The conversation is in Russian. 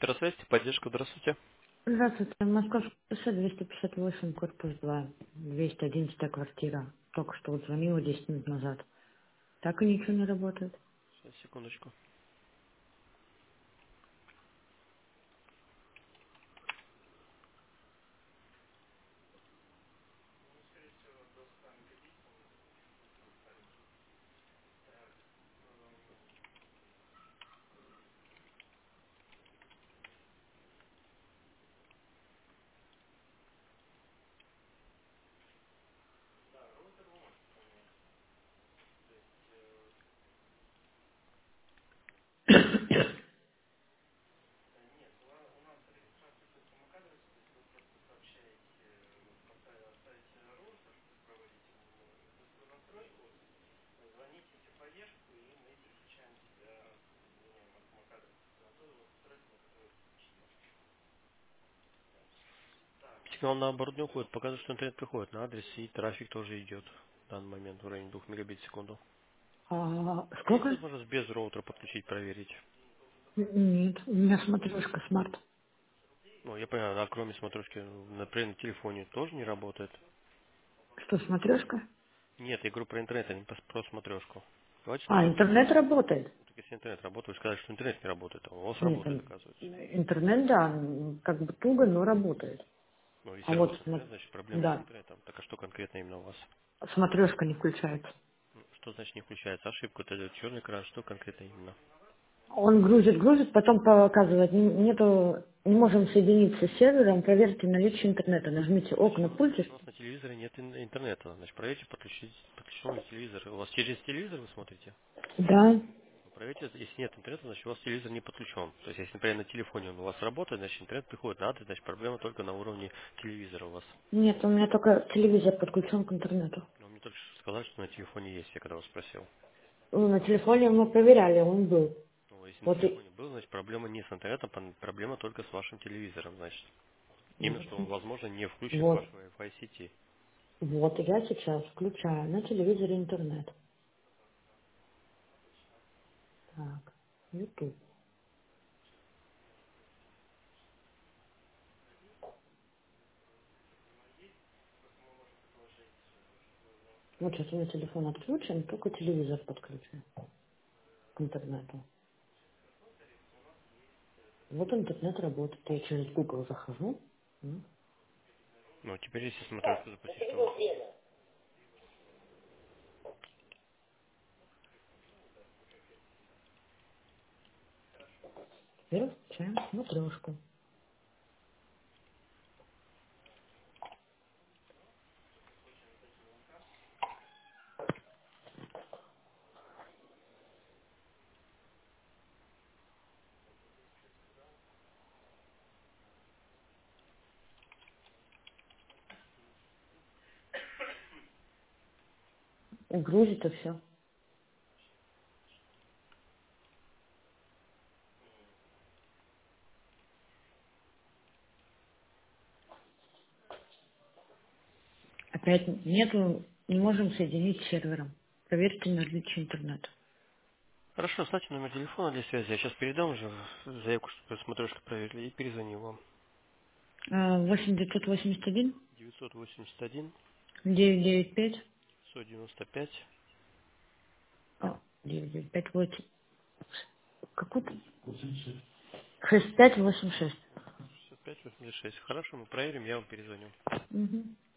Здравствуйте, поддержка, здравствуйте. Здравствуйте. Московская шоссе 258, корпус 2, 211 квартира. Только что вот звонила 10 минут назад. Так и ничего не работает. Сейчас, секундочку. Сигнал наоборот не уходит. Показывает, что интернет приходит на адрес, и трафик тоже идет в данный момент в районе 2 мегабит в секунду. А есть Сколько? возможность без роутера подключить, проверить? Нет, у меня смотрешка смарт. Ну, я понимаю, а кроме смотрешки, например, на телефоне тоже не работает? Что, смотрешка? Нет, я говорю про интернет, а не про смотрешку. Давайте смотрешку Интернет проверим. работает. Так если интернет работает, вы сказали, что интернет не работает, а у вас Нет, работает, оказывается. интернет, да, как бы туго, но работает. Ну, если А вот, работает интернет, значит проблема не с да, интернетом. Так а что конкретно именно у вас? смотрешка не включается. Что значит не включается? Ошибка, это идет черный экран, что конкретно именно? Он грузит, потом показывает, нету, не можем соединиться с сервером, проверьте наличие интернета. Нажмите ок Значит, на пульте. у вас на телевизоре нет интернета. Значит, проверьте, подключен ли телевизор. У вас через телевизор вы смотрите? Да. Ну, проверьте, если нет интернета, значит, у вас телевизор не подключен. То есть, если, например, на телефоне он у вас работает, значит, интернет приходит на адрес, значит, проблема только на уровне телевизора у вас. Нет, у меня только телевизор подключен к интернету. Но мне только что сказали, что на телефоне есть, я когда вас спросил. Ну, на телефоне мы проверяли, он был. Ну, если на Вот, телефоне был, значит, проблема не с интернетом, проблема только с вашим телевизором, значит. Именно, что он, возможно, не включен с вот, вашей Wi-Fi сети. вот, я сейчас включаю на телевизоре интернет. Так, YouTube. Вот сейчас у меня телефон отключен, только телевизор подключен к интернету. Вот интернет работает, я через Google захожу. Ну, теперь, если смотрешку запустить, что выйдет? Теперь включаем смотрешку. Грузит и все. Опять нету, не можем соединить с сервером. Проверьте наличие интернета. Хорошо, оставьте номер телефона для связи. Я сейчас передам уже заявку, чтобы смотрешка проверили, и перезвоню вам. 8981 981 995 195 995 8. Какой-то? 6586. 65 86. Хорошо, мы проверим, я вам перезвоню. Угу.